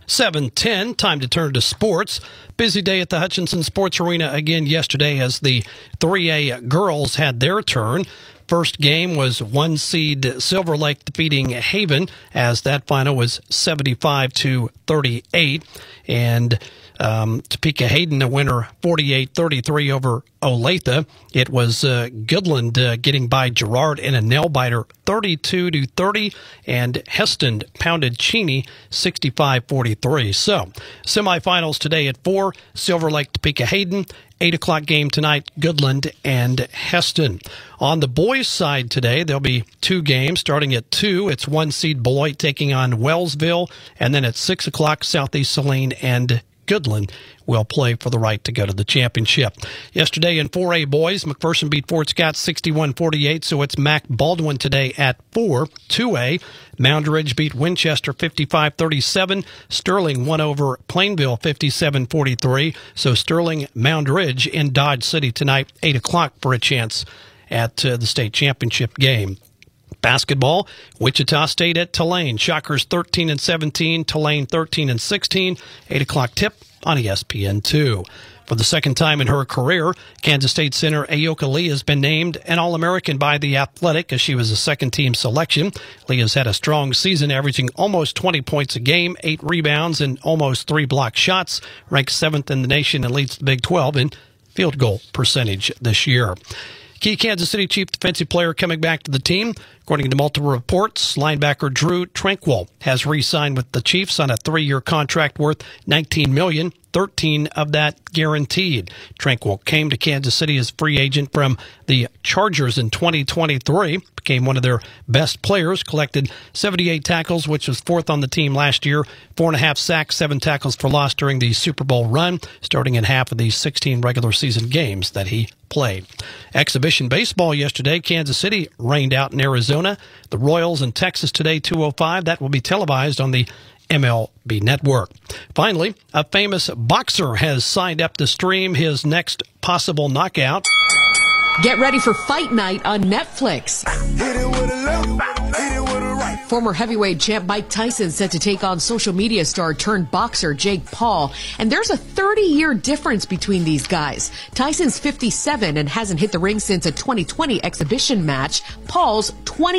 7:10, time to turn to sports. Busy day at the Hutchinson Sports Arena again yesterday as the 3A girls had their turn. First game was 1 seed Silver Lake defeating Haven as that final was 75-38. And Topeka Hayden, a winner 48-33 over Olathe. It was Goodland getting by Girard in a nail-biter 32-30, and Heston pounded Cheney 65-43. So, semifinals today at 4, Silver Lake Topeka Hayden. 8 o'clock game tonight, Goodland and Heston. On the boys' side today, there'll be 2 games. Starting at 2, it's 1 seed Beloit taking on Wellsville. And then at 6 o'clock, Southeast Saline and Goodland will play for the right to go to the championship. Yesterday in 4A boys, McPherson beat Fort Scott 61-48, so it's Mac Baldwin today at 4. 2A, Mound Ridge beat Winchester 55-37. Sterling won over Plainville 57-43. So Sterling, Mound Ridge in Dodge City tonight, 8 o'clock for a chance at the state championship game. Basketball, Wichita State at Tulane. Shockers 13-17, Tulane 13-16. 8 o'clock tip on ESPN2. For the second time in her career, Kansas State center Ayoka Lee has been named an All-American by The Athletic as she was a second-team selection. Lee has had a strong season, averaging almost 20 points a game, 8 rebounds, and almost 3 block shots. Ranked 7th in the nation and leads the Big 12 in field goal percentage this year. Key Kansas City chief defensive player coming back to the team. According to multiple reports, linebacker Drew Tranquil has re-signed with the Chiefs on a 3-year contract worth $19 million, 13 of that guaranteed. Tranquil came to Kansas City as free agent from the Chargers in 2023, became one of their best players, collected 78 tackles, which was 4th on the team last year, 4.5 sacks, 7 tackles for loss during the Super Bowl run, starting in half of the 16 regular season games that he played. Exhibition baseball yesterday, Kansas City rained out in Arizona. The Royals in Texas today, 2:05. That will be televised on the MLB Network. Finally, a famous boxer has signed up to stream his next possible knockout. Get ready for Fight Night on Netflix. Hit it with a left, hit it with a right. Former heavyweight champ Mike Tyson set to take on social media star turned boxer Jake Paul. And there's a 30-year difference between these guys. Tyson's 57 and hasn't hit the ring since a 2020 exhibition match. Paul's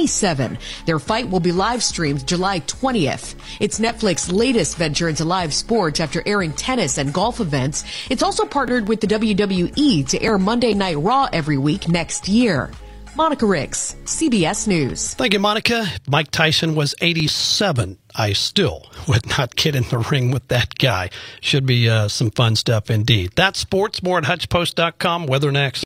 27. Their fight will be live streamed July 20th. It's Netflix's latest venture into live sports after airing tennis and golf events. It's also partnered with the WWE to air Monday Night Raw every week next year. Monica Ricks, CBS News. Thank you, Monica. Mike Tyson was 87. I still would not get in the ring with that guy. Should be some fun stuff indeed. That's sports. More at HutchPost.com. Weather next.